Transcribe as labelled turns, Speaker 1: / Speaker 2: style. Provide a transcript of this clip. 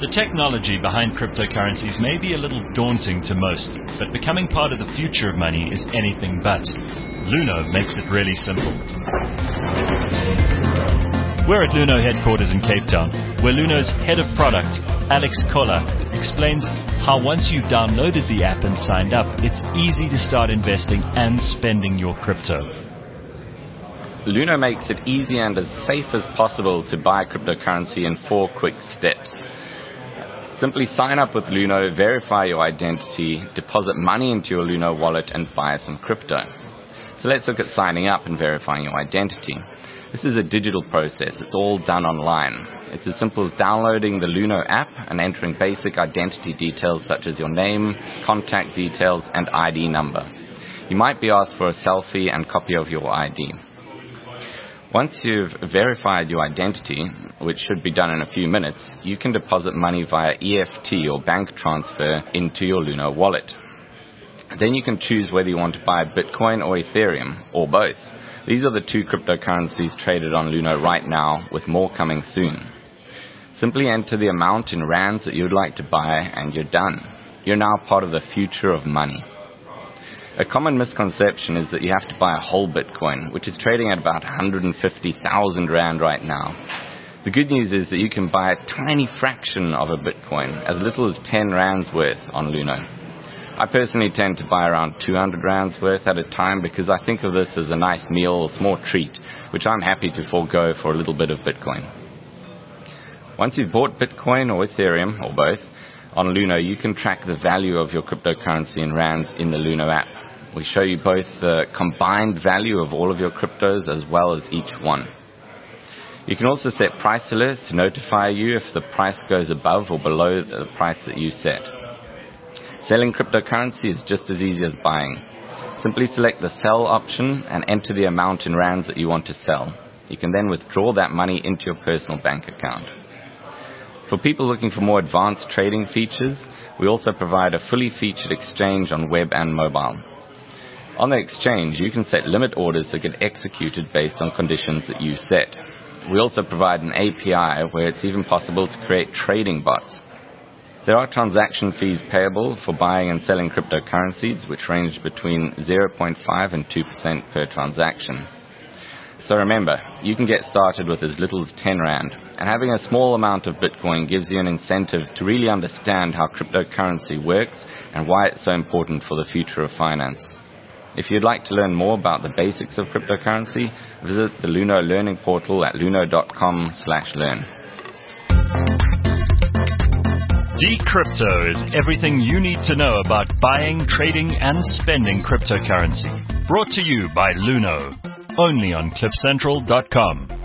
Speaker 1: The technology behind cryptocurrencies may be a little daunting to most, but becoming part of the future of money is anything but. Luno makes it really simple. We're at Luno headquarters in Cape Town, where Luno's head of product, Alex Koller, explains how once you've downloaded the app and signed up, it's easy to start investing and spending your crypto.
Speaker 2: Luno makes it easy and as safe as possible to buy cryptocurrency in 4 quick steps. Simply sign up with Luno, verify your identity, deposit money into your Luno wallet, and buy some crypto. So let's look at signing up and verifying your identity. This is a digital process. It's all done online. It's as simple as downloading the Luno app and entering basic identity details such as your name, contact details, and ID number. You might be asked for a selfie and copy of your ID. Once you've verified your identity, which should be done in a few minutes, you can deposit money via EFT or bank transfer into your Luno wallet. Then you can choose whether you want to buy Bitcoin or Ethereum, or both. These are the 2 cryptocurrencies traded on Luno right now, with more coming soon. Simply enter the amount in rands that you would like to buy, and you're done. You're now part of the future of money. A common misconception is that you have to buy a whole Bitcoin, which is trading at about 150,000 Rand right now. The good news is that you can buy a tiny fraction of a Bitcoin, as little as 10 Rands worth on Luno. I personally tend to buy around 200 Rands worth at a time because I think of this as a nice meal, a small treat, which I'm happy to forego for a little bit of Bitcoin. Once you've bought Bitcoin or Ethereum, or both, on Luno, you can track the value of your cryptocurrency in Rands in the Luno app. We show you both the combined value of all of your cryptos as well as each one. You can also set price alerts to notify you if the price goes above or below the price that you set. Selling cryptocurrency is just as easy as buying. Simply select the sell option and enter the amount in Rands that you want to sell. You can then withdraw that money into your personal bank account. For people looking for more advanced trading features, we also provide a fully featured exchange on web and mobile. On the exchange, you can set limit orders that get executed based on conditions that you set. We also provide an API where it's even possible to create trading bots. There are transaction fees payable for buying and selling cryptocurrencies, which range between 0.5 and 2% per transaction. So remember, you can get started with as little as 10 Rand, and having a small amount of Bitcoin gives you an incentive to really understand how cryptocurrency works and why it's so important for the future of finance. If you'd like to learn more about the basics of cryptocurrency, visit the Luno Learning Portal at luno.com/learn.
Speaker 1: Decrypto is everything you need to know about buying, trading, and spending cryptocurrency. Brought to you by Luno, only on CliffCentral.com.